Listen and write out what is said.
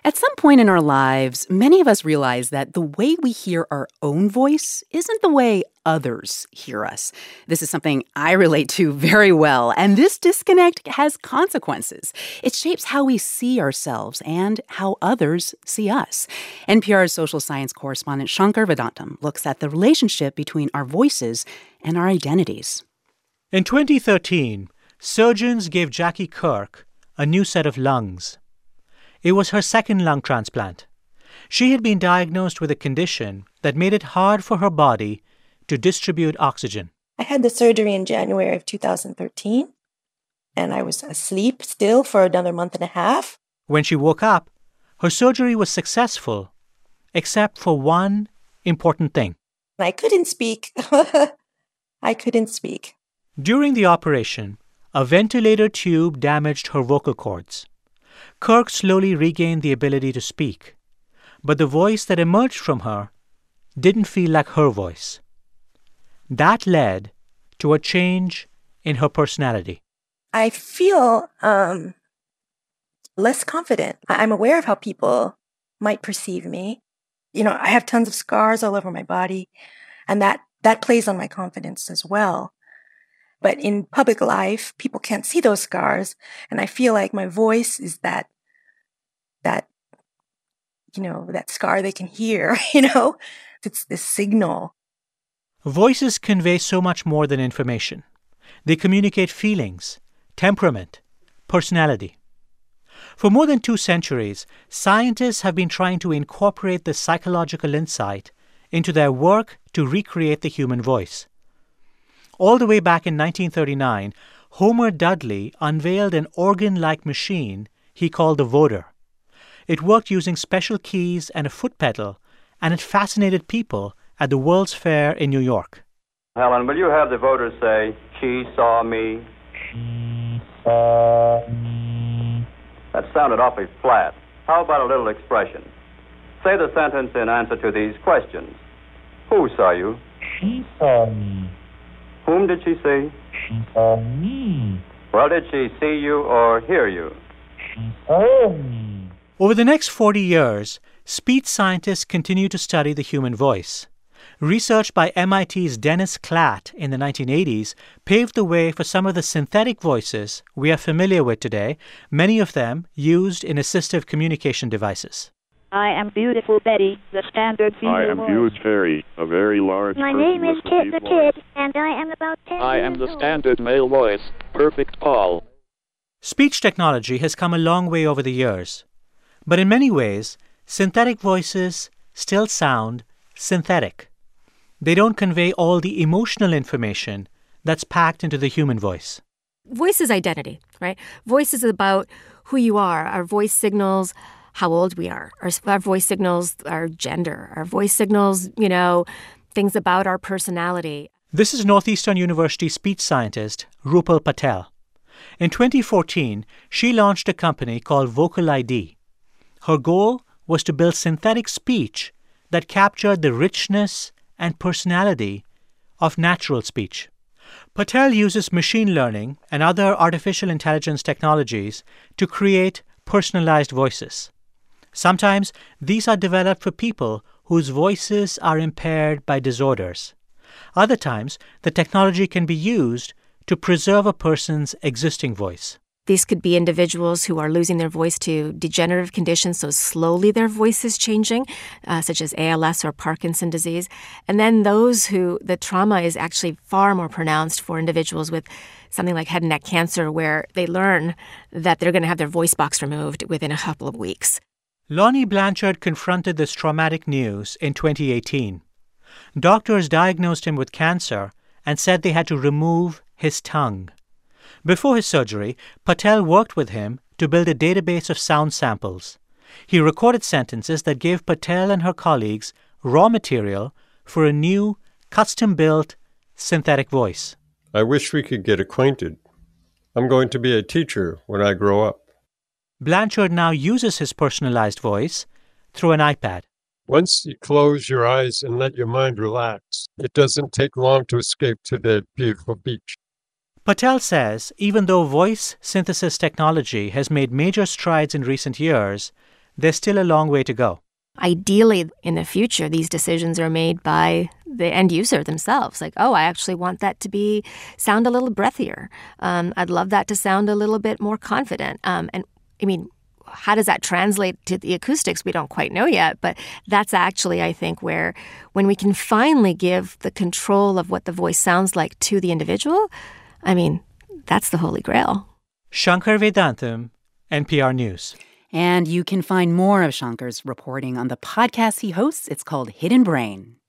At some point in our lives, many of us realize that the way we hear our own voice isn't the way others hear us. This is something I relate to very well, and this disconnect has consequences. It shapes how we see ourselves and how others see us. NPR's social science correspondent Shankar Vedantam looks at the relationship between our voices and our identities. In 2013, surgeons gave Jackie Kirk a new set of lungs. It was her second lung transplant. She had been diagnosed with a condition that made it hard for her body to distribute oxygen. I had the surgery in January of 2013, and I was asleep still for another month and a half. When she woke up, her surgery was successful, except for one important thing. I couldn't speak. I couldn't speak. During the operation, a ventilator tube damaged her vocal cords. Kirk slowly regained the ability to speak, but the voice that emerged from her didn't feel like her voice. That led to a change in her personality. I feel less confident. I'm aware of how people might perceive me. You know, I have tons of scars all over my body, and that plays on my confidence as well. But in public life, people can't see those scars, and I feel like my voice is that scar they can hear, It's this signal. Voices convey so much more than information. They communicate feelings, temperament, personality. For more than 2 centuries, scientists have been trying to incorporate this psychological insight into their work to recreate the human voice. All the way back in 1939, Homer Dudley unveiled an organ-like machine he called the voder. It worked using special keys and a foot pedal, and it fascinated people at the World's Fair in New York. Helen, will you have the voder say, "She saw me"? She saw me. That sounded awfully flat. How about a little expression? Say the sentence in answer to these questions. Who saw you? She saw me. Whom did she see? She saw me. Well, did she see you or hear you? She saw me. Over the next 40 years, speech scientists continue to study the human voice. Research by MIT's Dennis Klatt in the 1980s paved the way for some of the synthetic voices we are familiar with today, many of them used in assistive communication devices. I am beautiful Betty, the standard female I am voice. Huge Harry, a very large My person name is with Kit deep the voice. Kid, and I am about 10 I am years the old. standard male voice, Perfect Paul. Speech technology has come a long way over the years. But in many ways, synthetic voices still sound synthetic. They don't convey all the emotional information that's packed into the human voice. Voice is identity, right? Voice is about who you are. Our voice signals how old we are. Our voice signals our gender. Our voice signals, things about our personality. This is Northeastern University speech scientist Rupal Patel. In 2014, she launched a company called Vocal ID. Her goal was to build synthetic speech that captured the richness and personality of natural speech. Patel uses machine learning and other artificial intelligence technologies to create personalized voices. Sometimes these are developed for people whose voices are impaired by disorders. Other times, the technology can be used to preserve a person's existing voice. These could be individuals who are losing their voice to degenerative conditions, so slowly their voice is changing, such as ALS or Parkinson's disease. And then those who the trauma is actually far more pronounced for individuals with something like head and neck cancer, where they learn that they're going to have their voice box removed within a couple of weeks. Lonnie Blanchard confronted this traumatic news in 2018. Doctors diagnosed him with cancer and said they had to remove his tongue. Before his surgery, Patel worked with him to build a database of sound samples. He recorded sentences that gave Patel and her colleagues raw material for a new, custom-built synthetic voice. I wish we could get acquainted. I'm going to be a teacher when I grow up. Blanchard now uses his personalized voice through an iPad. Once you close your eyes and let your mind relax, it doesn't take long to escape to that beautiful beach. Patel says even though voice synthesis technology has made major strides in recent years, there's still a long way to go. Ideally, in the future, these decisions are made by the end user themselves. Like, oh, I actually want that to sound a little breathier. I'd love that to sound a little bit more confident. And I mean, how does that translate to the acoustics? We don't quite know yet. But that's actually, I think, where when we can finally give the control of what the voice sounds like to the individual, I mean, that's the Holy Grail. Shankar Vedantam, NPR News. And you can find more of Shankar's reporting on the podcast he hosts. It's called Hidden Brain.